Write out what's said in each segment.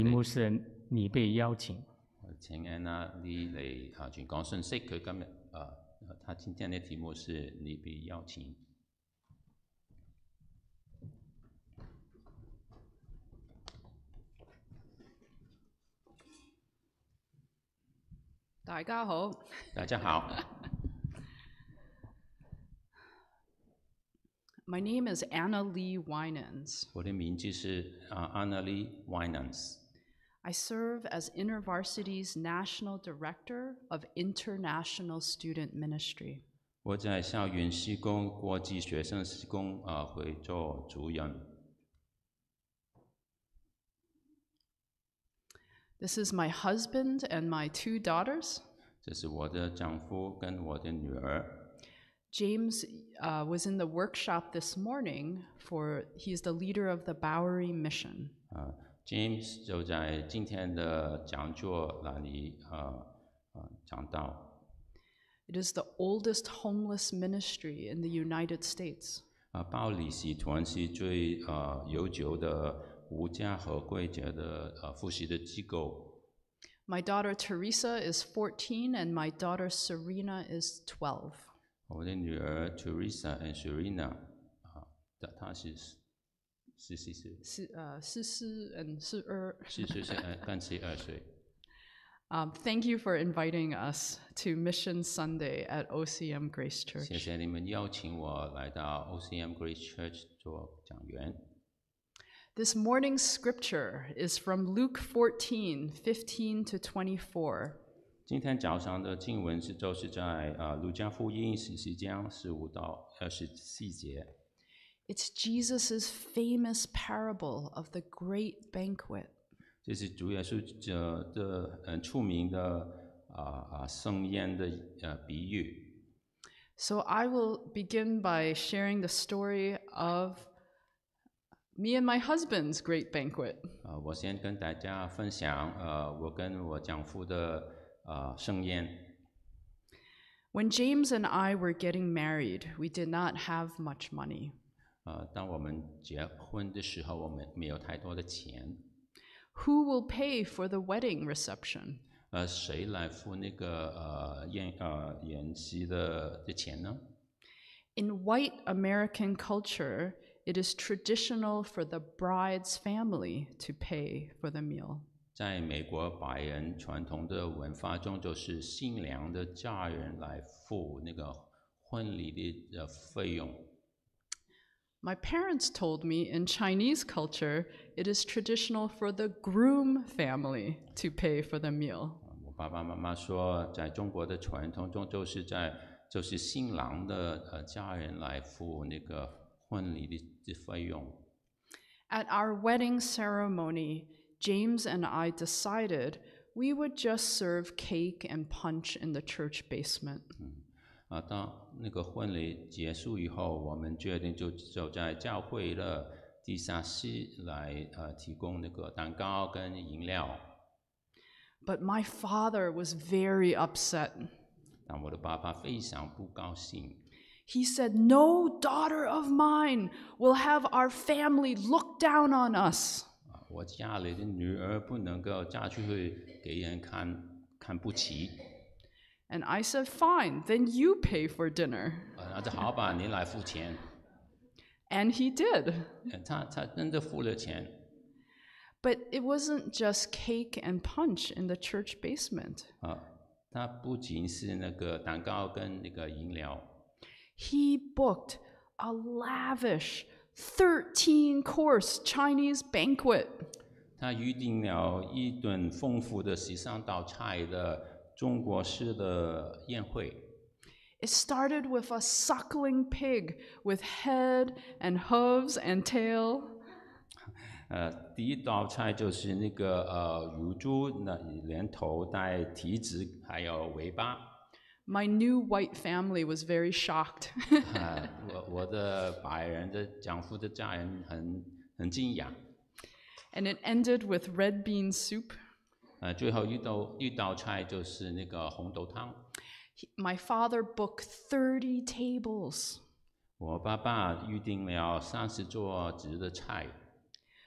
題目是你被邀請。 請 Anna Lee 嚟傳講信息，佢今日他今天的題目是你被邀請。 大家好。 大家好。 My name is Anna Lee Winans. 我的名字是Anna Lee Winans. I serve as InterVarsity's National Director of International Student Ministry. 我在校園事工國際學生事工會做主任。 This is my husband and my 2 daughters. 這是我的丈夫跟我的女兒。 James was in the workshop this morning he's the leader of the Bowery Mission. James 就在今天的講座那裡講到。 It is the oldest homeless ministry in the United States. 包里使團是最悠久的無家和歸者的服侍的機構。 My daughter Teresa is 14 and my daughter Serena is 12. 我的女兒 Teresa and Serena 她是14歲跟12歲。 Thank you for inviting us to Mission Sunday at OCM Grace Church. 謝謝你們邀請我來到 OCM Grace Church 做講員。 This morning's scripture is from Luke 14:15 to 24. 今天早上的經文就是在路加福音14章15到24節。 It's Jesus' famous parable of the great banquet. 這是主耶穌的出名的盛宴的比喻。 So I will begin by sharing the story of me and my husband's great banquet. 我先跟大家分享我跟我丈夫的盛宴。 When James and I were getting married, we did not have much money. 當我們結婚的時候，我們沒有太多的錢。 Who will pay for the wedding reception? 誰來付那個宴席的錢呢？ In white American culture, it is traditional for the bride's family to pay for the meal. 在美國白人傳統的文化中，就是新娘的家人來付那個婚禮的費用。 My parents told me in Chinese culture, it is traditional for the groom family to pay for the meal. 我爸爸媽媽說，在中國的傳統中，就是新郎的家人來付那個婚禮的費用。 At our wedding ceremony, James and I decided we would just serve cake and punch in the church basement. 當那個婚禮結束以後，我們決定就在教會的地下室來提供那個蛋糕跟飲料。 But my father was very upset. 但我的爸爸非常不高興。 He said, "No daughter of mine will have our family look down on us." 我家裡的女兒不能夠嫁出去給人看不起。 And I said, "Fine, then you pay for dinner." 那就好吧，你來付錢。 And he did. 他真的付了錢。 But it wasn't just cake and punch in the church basement. 他不僅是那個蛋糕跟那個飲料。 He booked a lavish 13-course Chinese banquet. 他預定了一頓豐富的13道菜的中國式的宴會。 It started with a suckling pig with head and hooves and tail. 第一道菜就是那個乳豬，連頭帶蹄子還有尾巴。 My new white family was very shocked. 我的白人的丈夫的家人很驚訝。 And it ended with red bean soup. 最後一道菜就是那個紅豆湯。 My father booked 30 tables. 我爸爸預定了30桌子的菜。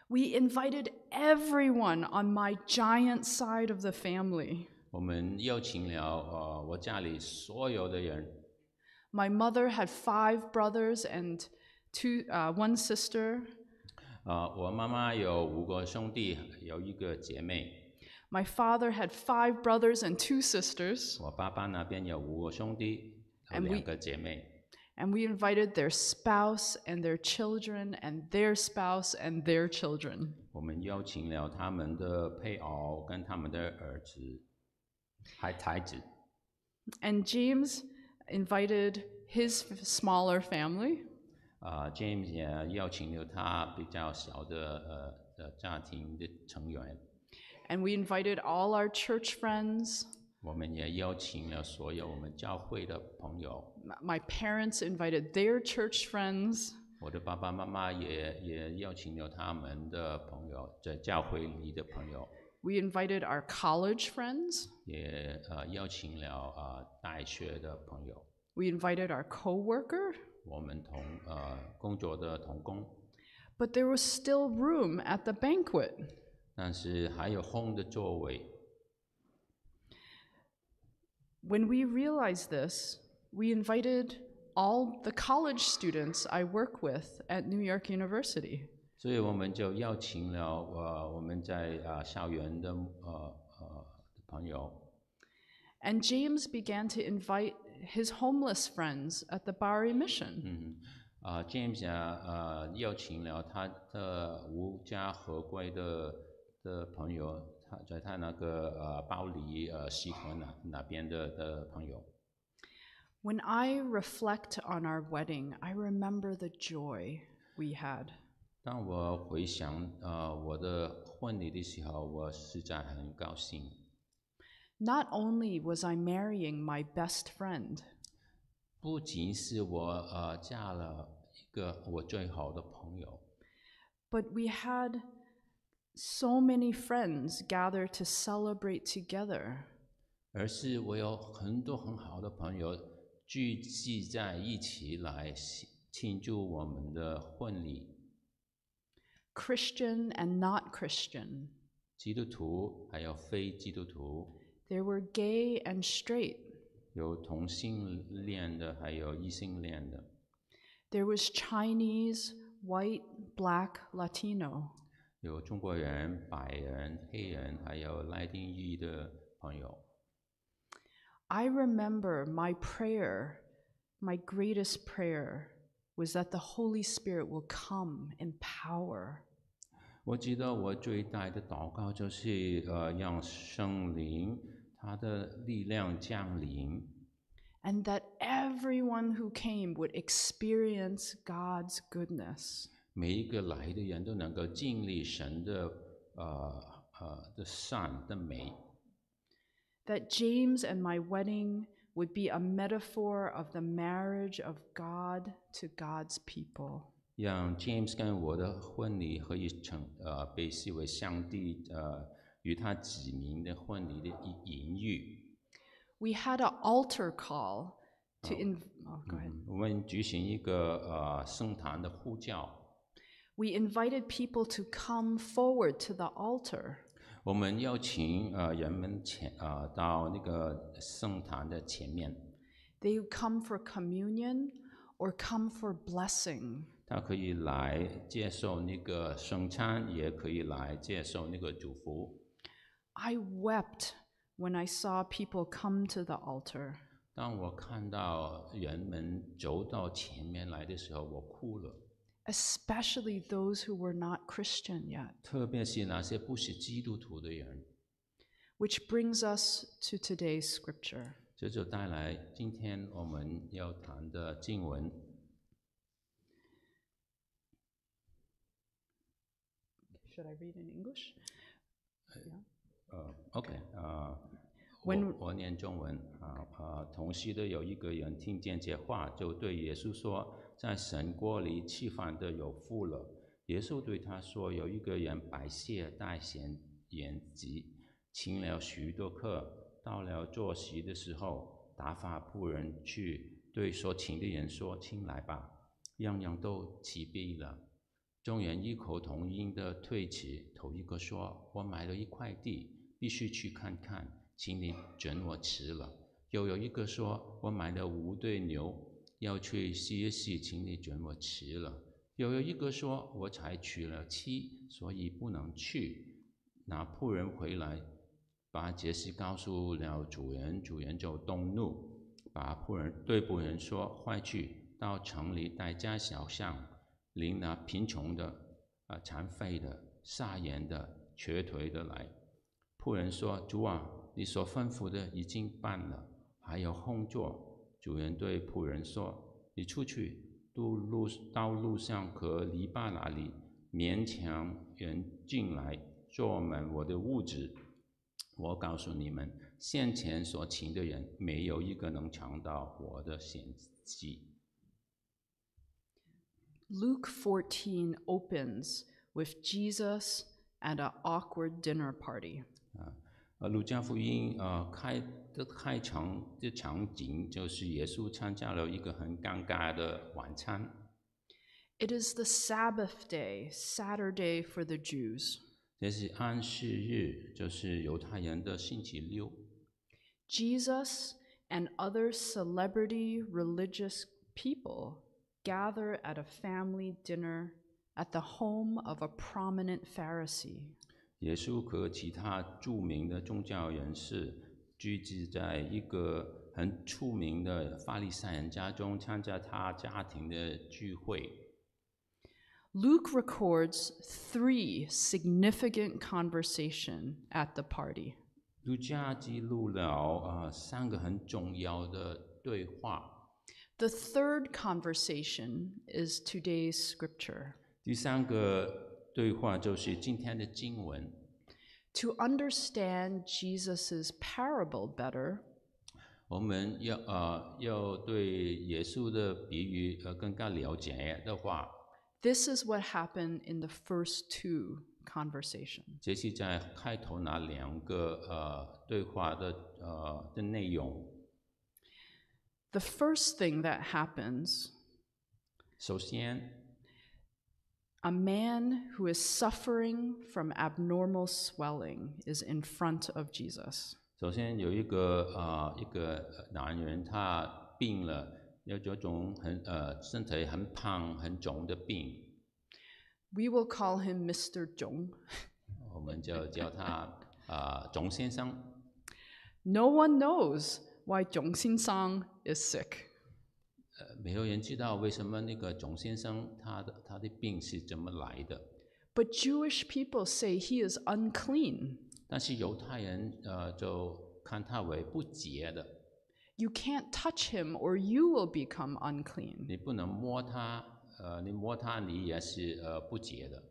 We invited everyone on my giant side of the family. 我们邀请了我家里所有的人。 My mother had 5 brothers and 1 sister. 我妈妈有5个兄弟，有1个姐妹。 My father had 5 brothers and 2 sisters. 我爸爸那边有5个兄弟，有 And we- 2个姐妹。 And we invited their spouse and their children and their spouse and their children. 我们邀请了他们的配偶跟他们的儿子，孩子。 And James invited his smaller family. James 也邀请了他比较小的家庭的成员。 And we invited all our church friends. 我们也邀请了所有我们教会的朋友。 My parents invited their church friends. 我的爸爸妈妈也邀请了他们的朋友，在教会里的朋友。 We invited our college friends. 也邀请了大学的朋友。 We invited our coworker. 我们工作的同工。 But there was still room at the banquet. 但是还有空的座位。 When we realized this, we invited all the college students I work with at New York University. 所以我们就邀请了我们在校园的朋友。 And James began to invite his homeless friends at the Bari Mission. James 邀请了他的无家可归的朋友，在他那个巴黎西河那边的朋友。 When I reflect on our wedding, I remember the joy we had. 当我回想我的婚礼的时候，我实在很高兴。 Not only was I marrying my best friend, 不仅是我嫁了一个我最好的朋友， but we had so many friends gather to celebrate together. 而是我有很多很好的朋友聚集在一起来庆祝我们的婚礼。 Christian and not Christian. 基督徒还有非基督徒， There were gay and straight. 有同性恋的，还有异性恋的， There was Chinese, white, black, Latino. 有中国人、白人、黑人，还有拉丁裔的朋友。 I remember my prayer, my greatest prayer, was that the Holy Spirit will come in power. 我记得我最大的祷告就是让圣灵他的力量降临， And that everyone who came would experience God's goodness. 每一个来的人都能够经历神的善的美。 That James and my wedding would be a metaphor of the marriage of God to God's people. 让 James 跟我的婚礼可以被视为上帝与他子民的婚礼的隐喻。 We had an altar call to go ahead. 我们举行一个圣坛的呼叫， We invited people to come forward to the altar. 我们邀请人们到那个圣坛的前面， They would come for communion or come for blessing. 他可以来接受那个圣餐，也可以来接受那个祝福。 I wept when I saw people come to the altar. 当我看到人们走到前面来的时候，我哭了。 Especially those who were not Christian yet. 特别是那些不是基督徒的人， Which brings us to today's scripture. 这就带来今天我们要谈的经文。 Should I read in English? OK， When- 我念中文同时的有一个人听见这话，就对耶稣说：“在神国里吃饭的有福了。”耶稣对他说：“有一个人摆设大筵筵席，请了许多客，到了坐席的时候，打发仆人去对所请的人说：‘请来吧，样样都齐备了。’ 众人异口同音的推辞，头一个说：“我买了一块地，必须去看看，请你准我吃了。”又有一个说：“我买了5对牛，要去试一试，请你准我吃了。”又有一个说：“我才娶了妻，所以不能去。”那仆人回来，把这事告诉了主人，主人就动怒，对仆人说：“快去，到城里大街小巷，领那贫穷的、残废的、瞎眼的、瘸腿的来。”仆人说：“主啊，你所吩咐的已经办了，还有空座。”主人对仆人说：“你出去，到路上和篱笆那里，勉强人进来，坐满我的屋子。我告诉你们，先前所请的人，没有一个能尝到我的显迹。” Luke 14 opens with Jesus at an awkward dinner party. 路加福音开场的场景就是耶稣参加了一个很尴尬的晚餐。 It is the Sabbath day, Saturday for the Jews. 这是安息日，就是犹太人的星期六。 Jesus and other celebrity religious people gather at a family dinner at the home of a prominent Pharisee. 耶稣和其他著名的宗教人士聚集在一个很出名的法利赛人家中，参加他家庭的聚会。 Luke records 3 significant conversations at the party. 路加记录了3个很重要的对话。 The third conversation is today's scripture. 第3个对话就是今天的经文。 To understand Jesus' parable better, 我们要对耶稣的比喻更加了解的话， this is what happened in the first 2 conversations. 这是在开头那2个对话的内容。 The first thing that happens, 首先， a man who is suffering from abnormal swelling is in front of Jesus. 首先有一个男人，他病了，有这种身体很胖很肿的病， We will call him Mr. Zhong. 我们就叫他钟先生。 No one knows why Zhong Xin-sang is sick. 没有人知道为什么那个钟先生他的病是怎么来的。 But Jewish people say he is unclean. 但是犹太人就看他为不洁的， You can't touch him or you will become unclean. 你不能摸他，你摸他你也是不洁的。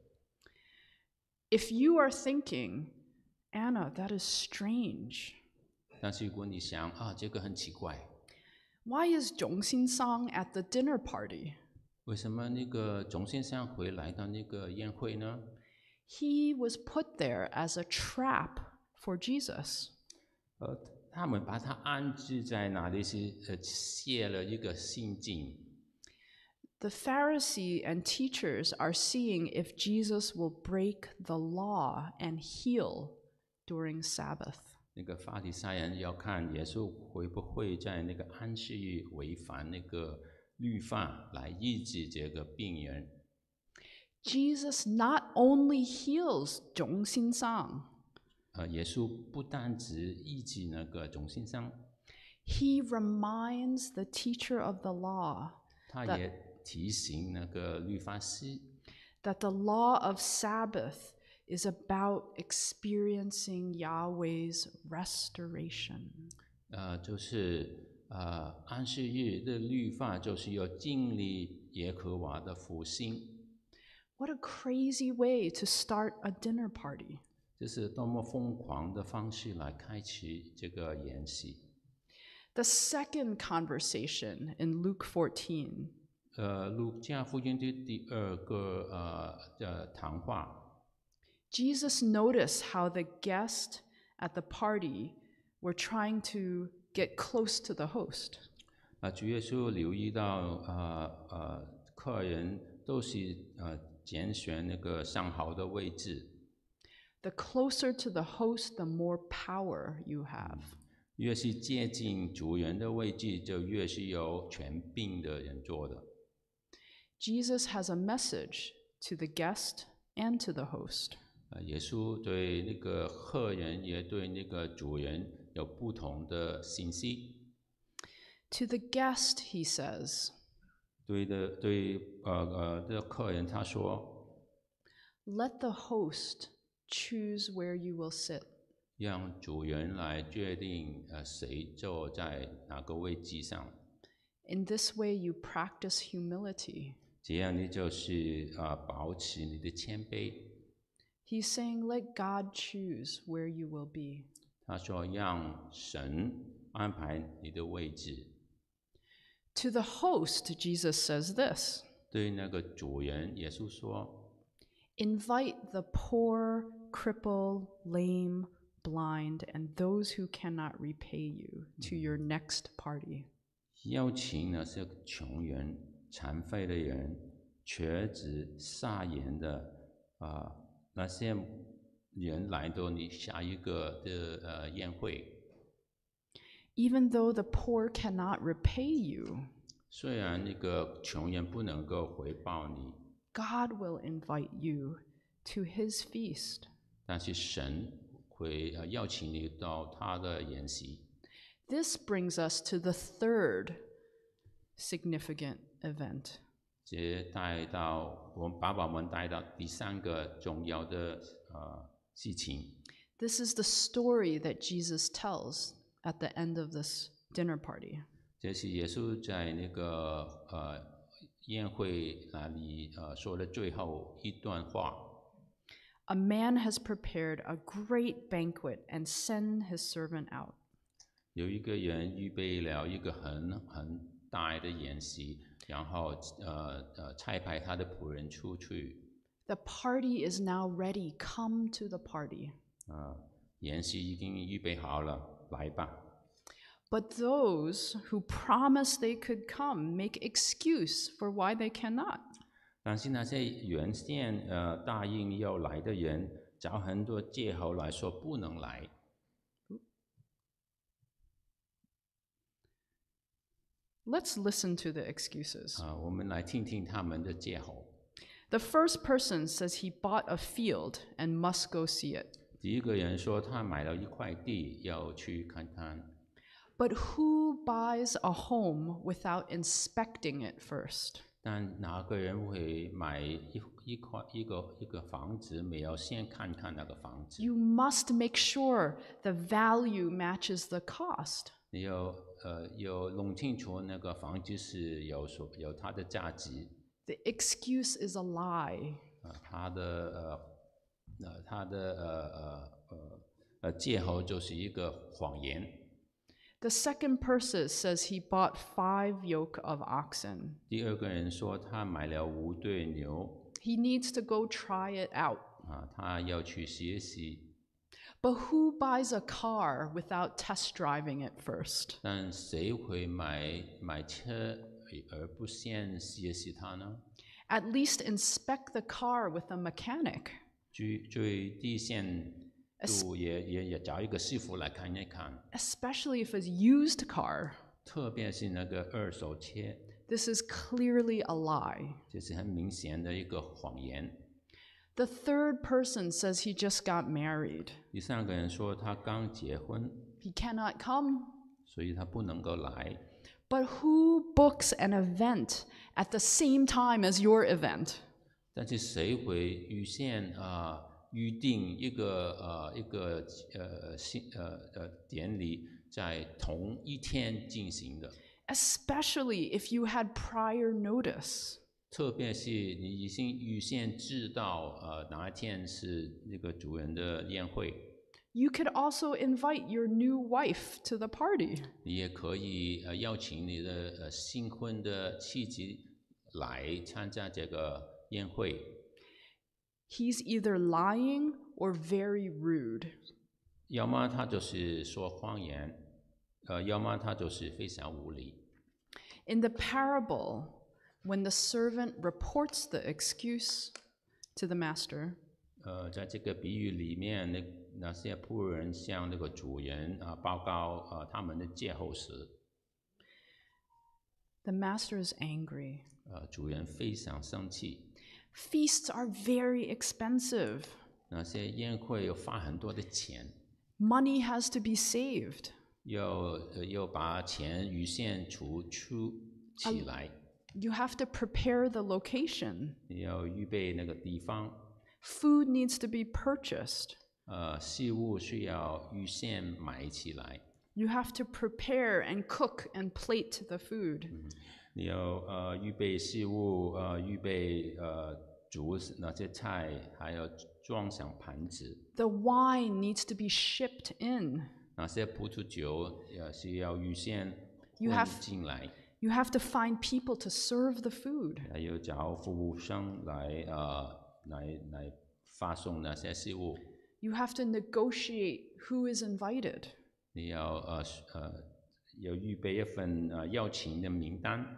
If you are thinking, Anna, that is strange. 但是如果你想这个很奇怪， Why is Zhong Xin-sang at the dinner party? 为什么那个钟先生会来到那个宴会呢？ He was put there as a trap for Jesus. 他们把他安置在那里是设了一个陷阱。 The Pharisee and teachers are seeing if Jesus will break the law and heal during Sabbath. 那个法利赛人要看耶稣会不会在那个安息日违反那个律法来医治这个病人。 Jesus not only heals Zhong Xin-sang, 耶稣不单只医治那个钟先生， he reminds the teacher of the law 他也提醒那个律法师， that the law of Sabbath is about experiencing Yahweh's restoration. 就是安息日的律法就是要经历耶和华的复兴。 What a crazy way to start a dinner party. 这是多么疯狂的方式来开启这个宴席。 The second conversation in Luke 14 路加福音的第2个谈话。 Jesus noticed how the guests at the party were trying to get close to the host. 主耶稣留意到客人都是拣选那个上好的位置。 The closer to the host, the more power you have. 越是接近主人的位置，就越是有权柄的人做的。 Jesus has a message to the guest and to the host. 耶稣对那个客人也对那个主人有不同的信息。 To the guest, he says, 对客人他说 let the host choose where you will sit. 让主人来决定谁坐在哪个位置上。 In this way, you practice humility. 这样你就是保持你的谦卑。 He's saying, let God choose where you will be. 他说让神安排你的位置。 To the host, Jesus says this, 对那个主人，耶稣说 invite the poor, crippled, lame, blind, and those who cannot repay you to your next party. 邀请那些穷人、残废的人、瘸子、瞎眼的那些人来到你下一个的宴会。 Even though the poor cannot repay you, 虽然那个穷人不能够回报你， God will invite you to his feast. 但是神会邀请你到他的宴席。 This brings us to the third significant event. 这带到我们带到第三个重要的事情。 This is the story that Jesus tells at the end of this dinner party. 这是耶稣在那个宴会那里说的最后一段话。 A man has prepared a great banquet and sent his servant out. 有一个人预备了一个很大的宴席，然后差派他的仆人出去。 The party is now ready. Come to the party. 宴席已经预备好了，来吧。 But those who promised they could come make excuse for why they cannot. 但是那些原先答应要来的人，找很多借口来说不能来。 Let's listen to the excuses. 我们来听听他们的借口。 The first person says he bought a field and must go see it. 第一个人说他买了一块地，要去看看。 But who buys a home without inspecting it first? 但哪个人会买一个房子，没有先看看那个房子？ You must make sure the value matches the cost. 你要弄清楚那个房子是有它的价值。 The excuse is a lie. 他的借口就是一个谎言。 The second person says he bought 5 yoke of oxen. 第二个人说他买了5对牛， He needs to go try it out. 他要去学习。 But who buys a car without test driving it first? 但谁会买车而不先学习它呢？ At least inspect the car with a mechanic. 最低限度也找一个师傅来看一看。 Especially if it's used car. 特别是那个二手车， This is clearly a lie. 这是很明显的一个谎言。 The third person says he just got married. 第三个人说他刚结婚， He cannot come. 所以他不能够来。 But who books an event at the same time as your event? 但是谁会预定一个典礼在同一天进行的？ Especially if you had prior notice. 特别是你已经预先知道哪一天是那个主人的宴会。 You could also invite your new wife to the party. 你也可以邀请你的新婚的妻子来参加这个宴会。 He's either lying or very rude. 要么他就是说谎言，要么他就是非常无理。 In the parable, when the servant reports the excuse, to the master, 在这个比喻里面，那些仆人向那个主人报告他们的戒后时， the master is angry. 主人非常生气。 Feasts are very expensive. 那些宴会要花很多的钱， Money has to be saved. 要把钱预先储出起来， You have to prepare the location. 要预备那个地方。 Food needs to be purchased. 食物需要预先买起来。 You have to prepare and cook and plate the food. 你要预备食物，预备煮那些菜，还要装上盘子。 The wine needs to be shipped in. 那些葡萄酒需要预先 You 运 have- 进来， You have to find people to serve the food. 还有找服务生来发送那些食物。 You have to negotiate who is invited. 你要预备一份邀请的名单。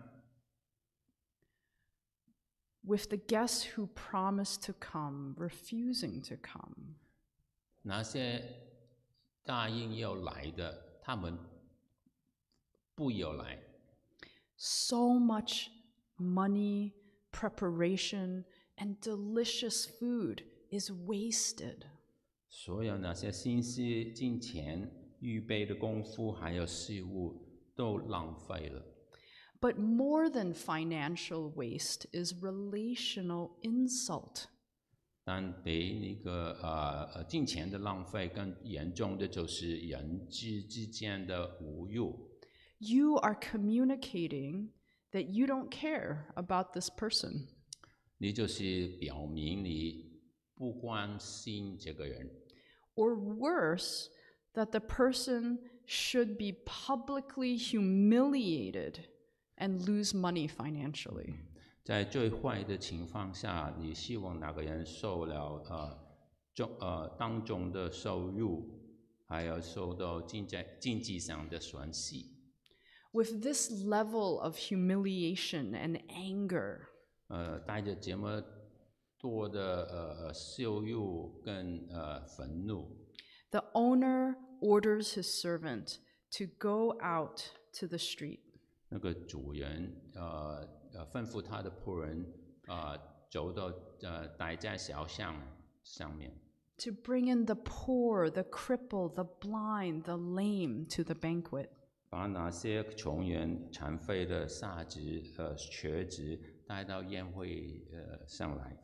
With the guests who promised to come refusing to come. 那些答应要来的，他们不要来。 So much money, preparation, and delicious food is wasted. 所有那些心思、金钱、预备的功夫，还有食物，都浪费了。 But more than financial waste is relational insult. 但比那个金钱的浪费更严重的就是人之间的侮辱。 You are communicating that you don't care about this person. 你就是表明你不关心这个人， Or worse, that the person should be publicly humiliated and lose money financially. 在最坏的情况下，你希望那个人受了当众的羞辱，还有受到经济上的损失。 With this level of humiliation and anger, 带着这么多的羞辱跟愤怒， the owner orders his servant to go out to the street. 那个主人吩咐他的仆人走到待在小巷上面， To bring in the poor, the crippled, the blind, the lame to the banquet. 把那些穷人、残废的、傻子、瘸子带到宴会上来。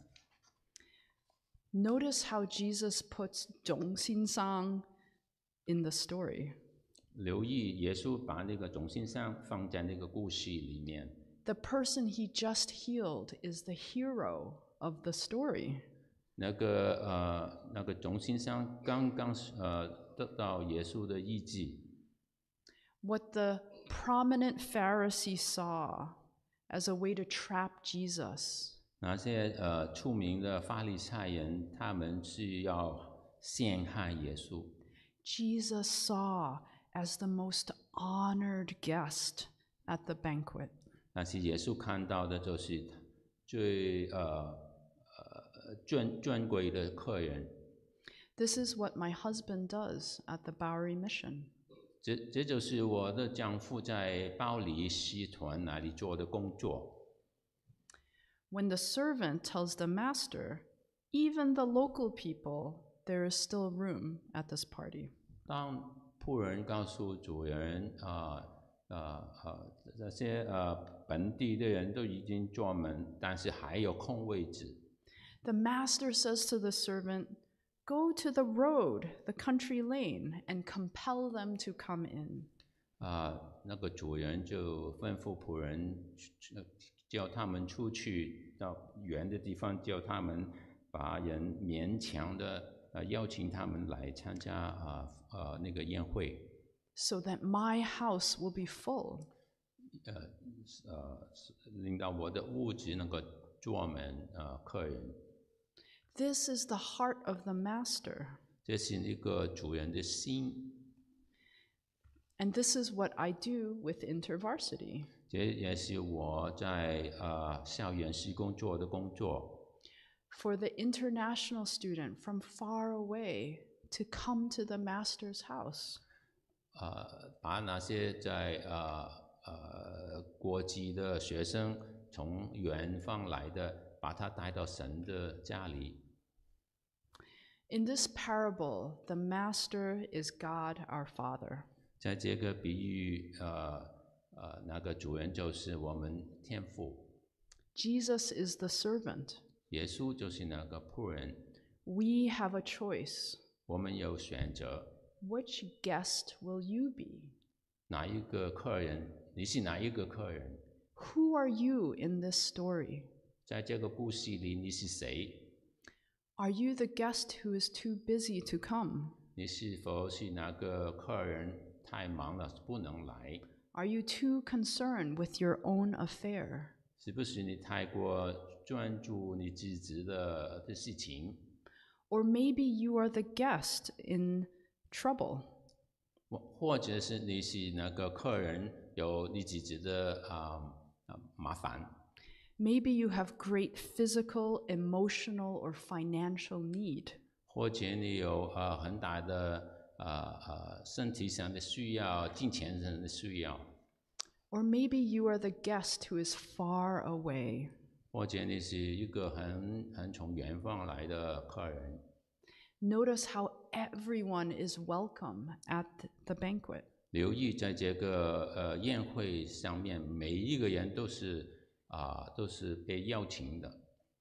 Notice how Jesus puts Zhong Xin in the story. 留意耶稣把那个中心上放在那个故事里面， The person he just healed is the hero of the story. 那个中心上刚刚得到耶稣的医治。 What the prominent Pharisee saw as a way to trap Jesus, 那些出名的法利赛人，他们是要陷害耶稣。 Jesus saw as the most honored guest at the banquet. 但是耶稣看到的就是最尊贵的客人。 This is what my husband does at the Bowery Mission. 这就是我的丈夫在包里使团那里做的工作。 When the servant tells the master, even the local people, there is still room at this party. 当仆人告诉主人，这些本地的人都已经坐满，但是还有空位置。 The master says to the servant, go to the road, the country lane, and compel them to come in. 那个主人就吩咐仆人，叫他们出去到远的地方，叫他们把人勉强的邀请他们来参加那个宴会。 So that my house will be full. 令到我的屋子能够坐满客人。 This is the heart of the master. 这是一个主人的心， And this is what I do with InterVarsity. 这也是我在校园施工做的工作。 for the international student from far away to come to the master's house. 把那些在国际的学生从远方来的，把他带到神的家里。 In this parable, the master is God our Father. 在这个比喻，那个主人就是我们天父， Jesus is the servant. 耶稣就是那个仆人。 We have a choice. 我们有选择， Which guest will you be? 哪一个客人？你是哪一个客人？ Who are you in this story? 在这个故事里，你是谁？ Are you the guest who is too busy to come? 你是否是那个客人太忙了不能来？ Are you too concerned with your own affair? 是不是你太过专注你自己的事情？ Or maybe you are the guest in trouble. 或者是你是那个客人有你自己的麻烦？ Maybe you have great physical, emotional, or financial need. 或者你有很大的身体上的需要，金钱上的需要， Or maybe you are the guest who is far away. 或者你是一个很从远方来的客人。 Notice how everyone is welcome at the banquet. 留意在这个宴会上面，每一个人都是被邀请的。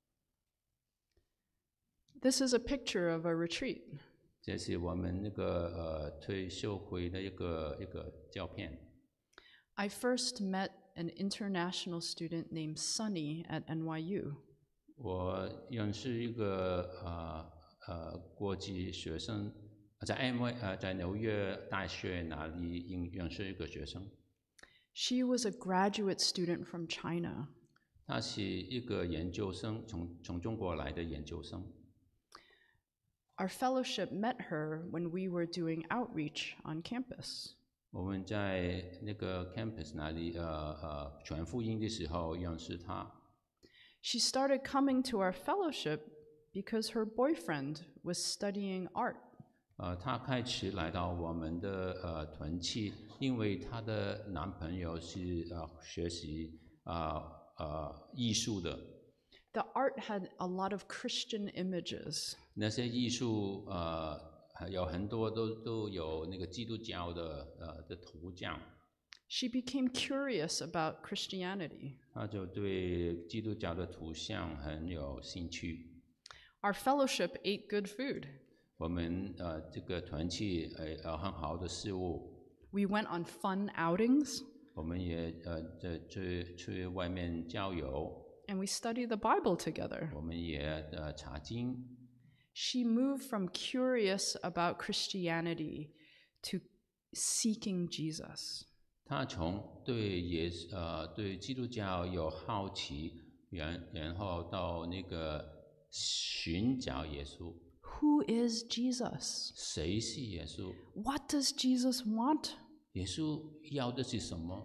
This is a picture of a retreat. 这是我们那个退休会的一个照片。 I first met an international student named Sunny at NYU. 我认识一个国际学生，在纽约大学那里认识一个学生。 She was a graduate student from China. 他是一个研究生，从中国来的研究生。 Our fellowship met her when we were doing outreach on campus. 我们在那个 campus 那里传福音的时候认识他。 She started coming to our fellowship because her boyfriend was studying art. 她开始来到我们的团契，因为她的男朋友是学习艺术的。 The art had a lot of Christian images. 那些艺术有很多都有那个基督教的图像。 She became curious about Christianity. 她就对基督教的图像很有兴趣。 Our fellowship ate good food. 我们这个团契很好的事物。 We went on fun outings, 我们也去外面郊游， and we studied the Bible together. 我们也查经。 She moved from curious about Christianity to seeking Jesus. 他从对基督教有好奇，然后到那个寻找耶稣。 Who is Jesus? 谁是耶稣？ What does Jesus want? 耶稣要的是什么？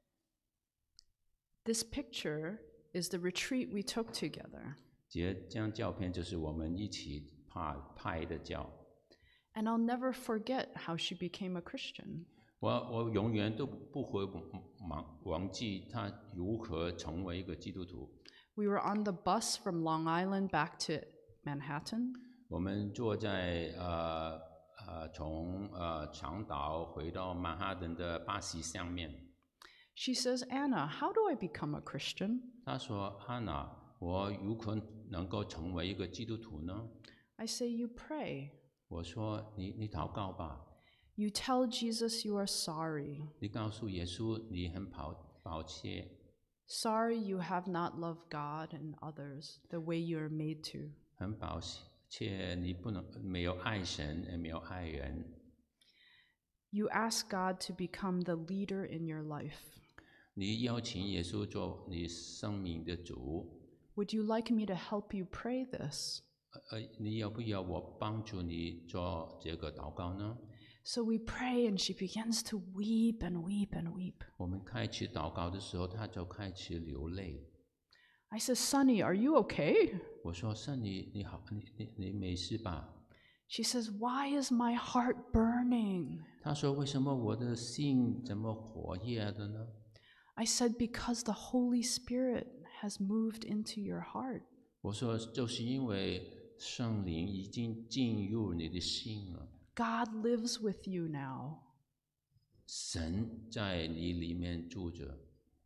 This picture is the retreat we took together. 这张照片就是我们一起拍的照。 And I'll never forget how she became a Christian. 我永远都不会忘记他如何成为一个基督徒。 We were on the bus from Long Island back to Manhattan. 我们坐在从长岛回到曼哈顿的巴士上面。 She says, Anna, how do I become a Christian? 他说：“安娜，我如何能够成为一个基督徒呢？” I say, you pray. 我说：“你祷告吧， You tell Jesus you are sorry. 你告诉耶稣你很抱歉， Sorry you have not loved God and others the way you are made to. 很抱歉你没有爱神，也没有爱人。” You ask God to become the leader in your life. 你邀请耶稣做你生命的主。 Would you like me to help you pray this? 你要不要我帮助你做这个祷告呢？ So we pray, and she begins to weep and weep and weep. 我们开始祷告的时候，他就开始流泪。 I said, Sunny, are you okay? 我说圣女你好，你没事吧？ She says, "Why is my heart burning?" 她说为什么我的心怎么火热的呢？ I said, "Because the Holy Spirit has moved into your heart." 我说就是因为圣灵已经进入你的心了， God lives with you now. 神在你里面住着。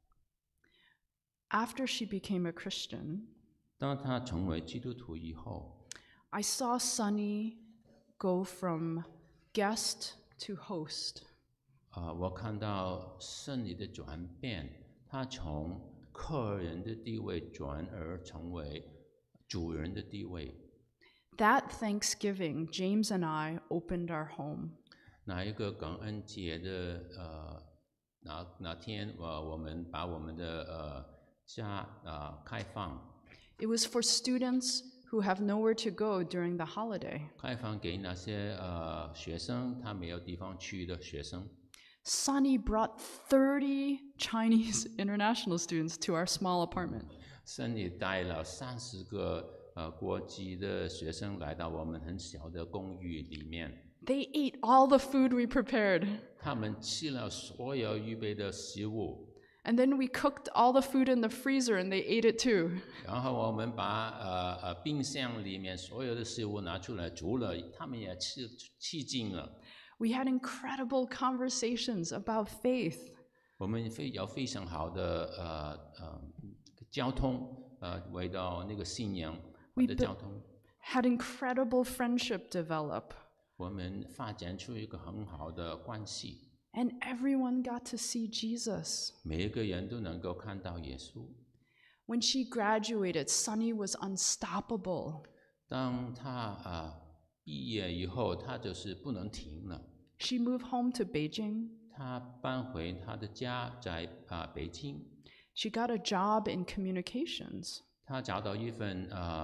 After she became a Christian, 当她成为基督徒以后， I saw Sunny go from guest to host. 我看到圣灵的转变，她从客人的地位转而成为主人的地位。 That Thanksgiving, James and I opened our home. 哪一个感恩节的哪天我们把我们的家开放， It was for students who have nowhere to go during the holiday. 开放给那些学生他没有地方去的学生。 Sunny brought 30 Chinese international students to our small apartment. 圣女带了30个国籍的学生来到我们很小的公寓里面， They ate all the food we prepared. 他们吃了所有预备的食物， And then we cooked all the food in the freezer and they ate it too. 然后我们把冰箱里面所有的食物拿出来煮了，他们也吃尽了。 We had incredible conversations about faith. 我们有非常好的交通，为到那个信仰的交通， Had incredible friendship develop. 我们发展出一个很好的关系， And everyone got to see Jesus. 每一个人都能够看到耶稣。 When she graduated, Sunny was unstoppable. 当他毕业以后，他就是不能停了。 She moved home to Beijing. 他搬回他的家，在北京。 She got a job in communications. 他找到一份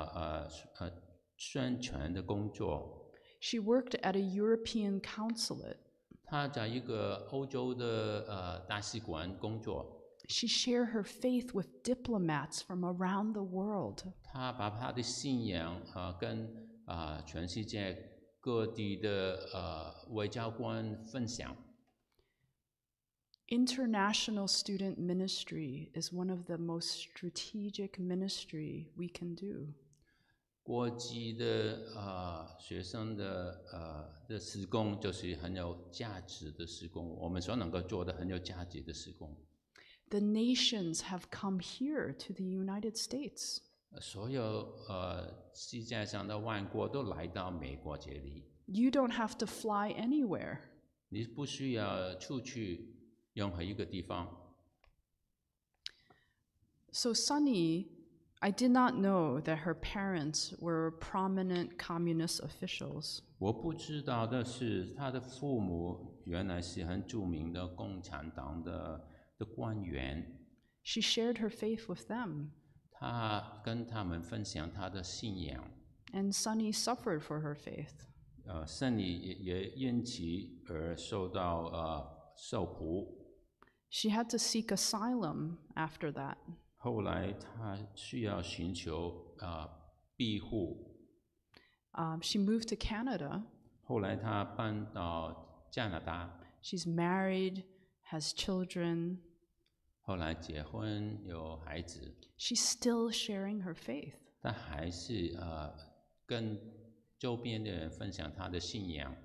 宣传的工作。 She worked at a European consulate. 他在一个欧洲的大使馆工作。 She shared her faith with diplomats from around the world. 他把他的信仰跟全世界各地的外交官分享。 International student ministry is one of the most strategic ministry we can do. 国际的学生的事工就是很有价值的事工，我们所能够做的很有价值的事工。 The nations have come here to the United States. 所有世界上的万国都来到美国这里， You don't have to fly anywhere. 你不需要出去任何一个地方。 So Sunny, I did not know that her parents were prominent communist officials. 我不知道的是，他的父母原来是很著名的共产党的官员。 She shared her faith with them, 他跟他们分享他的信仰。 and Sunny suffered for her faith. 圣女也因此而受到受苦。 She had to seek asylum after that. 后来他需要寻求庇护。 She moved to Canada. 后来他搬到加拿大， She's married, has children. 后来结婚有孩子， She's still sharing her faith. 但还是跟周边的人分享他的信仰。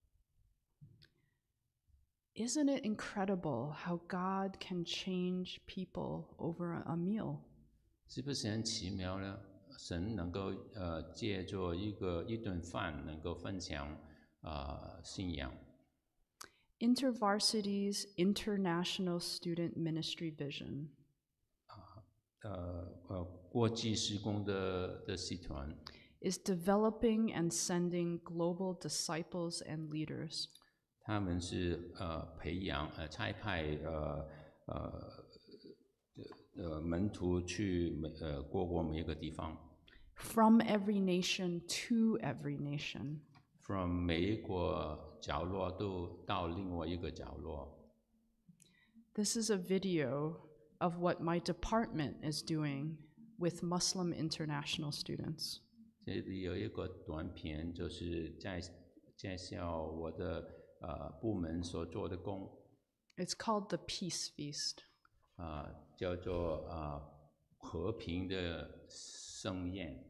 Isn't it incredible how God can change people over a meal? 是不是很奇妙呢？神能够借着一顿饭能够分享信仰。 InterVarsity's International Student Ministry Vision. 国际事工的系团 Is developing and sending global disciples and leaders. 他们是培养差派门徒去各国每一个地方 From every nation to every nation. ，from 每一个角落都到另外一个角落。 This is a video of what my department is doing with Muslim international students. 这里有一个短片，就是介绍我的部门所做的工， It's called the Peace Feast. 叫做和平的盛宴。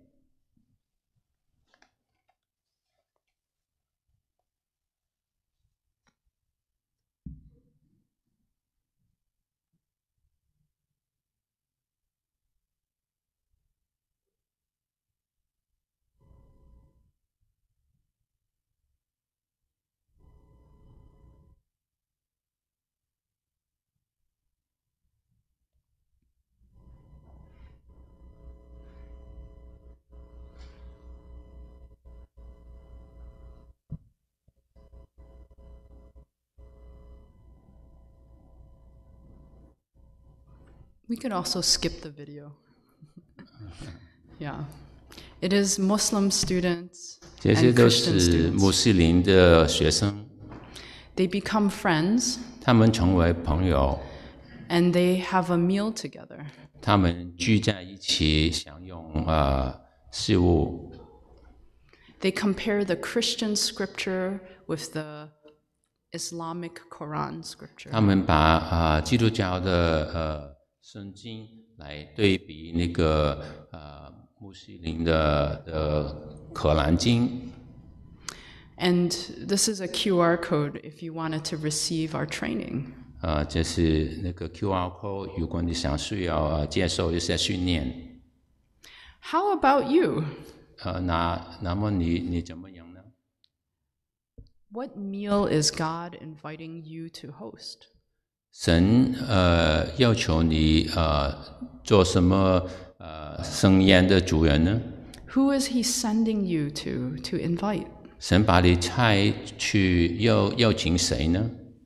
We could also skip the video. Yeah. It is Muslim students 这些 and 都 Christian 是 students. 穆斯林的学生， They become friends 他们成为朋友， and they have a meal together. 他们聚在一起享用事物。 They compare the Christian scripture with the Islamic Quran scripture. 他们把基督教的圣经来对比那个穆斯林的可兰经。 And this is a QR code if you wanted to receive our training. 这是那个 QR code， 如果你想需要接受一些训练， How about you? 那么你怎么样呢？ What meal is God inviting you to host? 神要求你做什么盛宴的主人呢？ Who is He sending you to invite? 神把你差去邀请谁呢？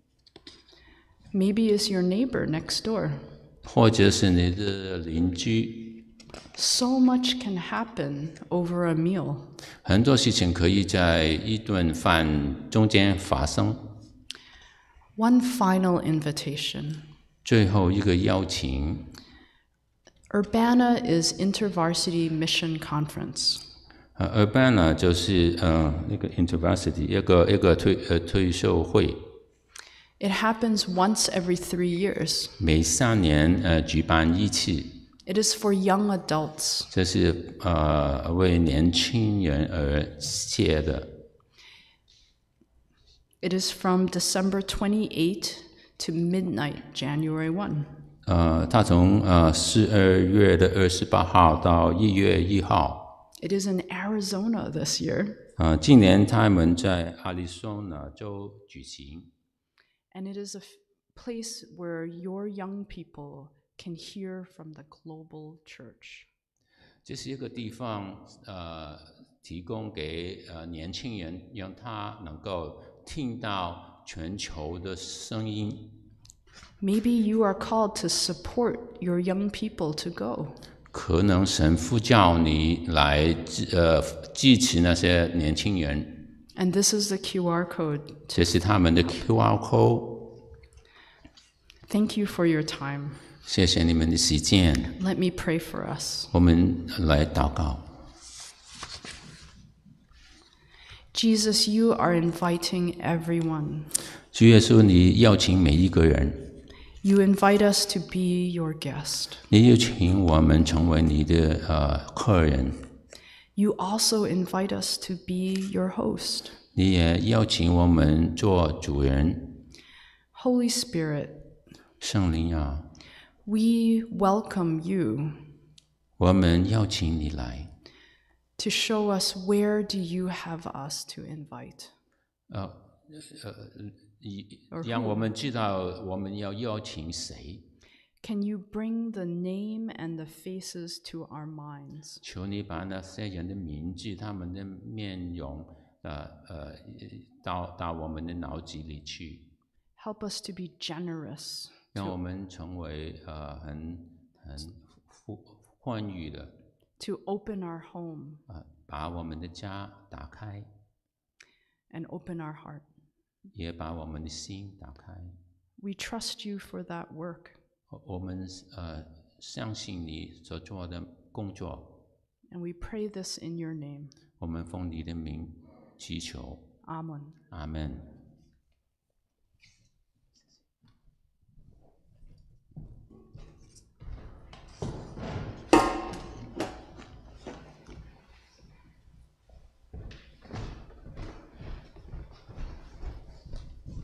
Maybe it's your neighbor next door. 或者是你的邻居？ So much can happen over a meal. 很多事情可以在一顿饭中间发生。 One final invitation. 最后一个邀请， Urbana is InterVarsity Mission Conference. Urbana 就是那个 University 一个退休会， It happens once every 3 years. 每3年举办一次。 It is for young adults. 这是为年轻人而设的。 It is from December 28 to midnight, January 1. 它从12月的28号到1月1号。 It is in Arizona this year. 今年他们在亚利桑那州举行。 And it is a place where your young people can hear from the global church. 这是一个地方，提供给年轻人，让他能够听到全球的声音。 Maybe you are called to support your young people to go. 可能神呼叫你来支持那些年轻人， And this is the QR code. 这是他们的 QR code。 Thank you for your time. 谢谢你们的时间， Let me pray for us. 我们来祷告。 Jesus, you are inviting everyone. 主耶稣，你邀请每一个人， You invite us to be your guest. 你邀请我们成为你的客人， You also invite us to be your host. 你也邀请我们做主人。 Holy Spirit, 圣灵啊， we welcome you 我们邀请你来， to show us where do you have us to invite. 让我们知道我们要邀请谁。 Can you bring the name and the faces to our minds? 求你把那些人的名字、他们的面容，到我们的脑子里去， Help us to be generous, 让我们成为很宽裕的， to open our home 把我们的家打开， and open our heart. 也把我们的心打开。 We trust you for that work. 我们相信你所做的工作。 And we pray this in your name. 我们奉你的名祈求， Amen. 阿门。